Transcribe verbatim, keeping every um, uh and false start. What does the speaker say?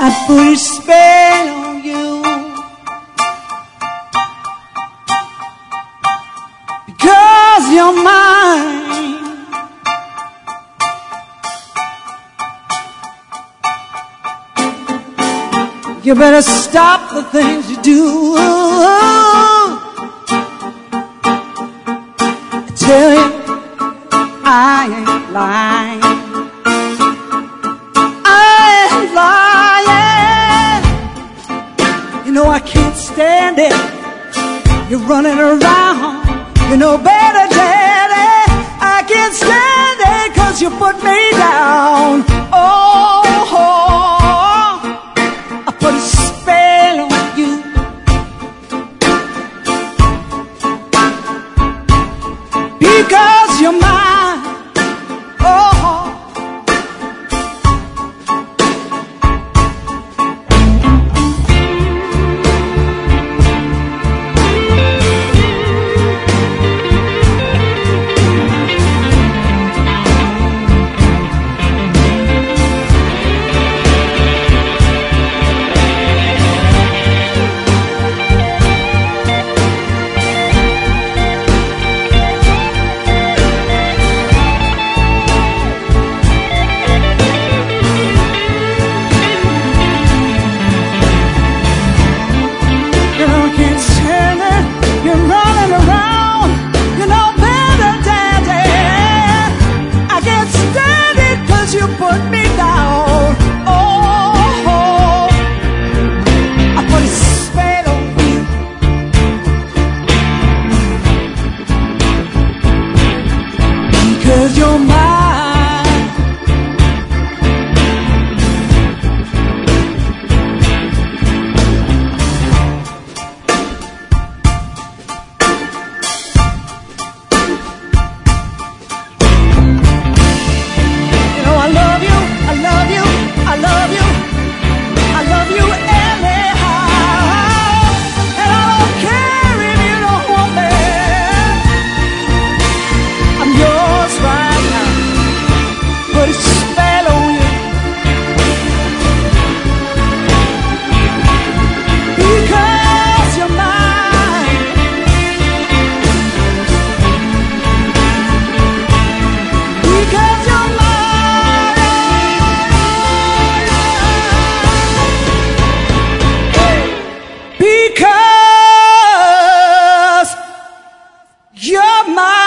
I put a spell on you, because you're mine. You better stop the things you do. I tell you, I ain't lying. You know I can't stand it. You're running around, you know better, Daddy. I can't stand it, 'cause you put me down. Oh, I put a spell on you, because you're mine. Oh, put me down. Oh, I put a spell on you, because you're mine. Because you're mine.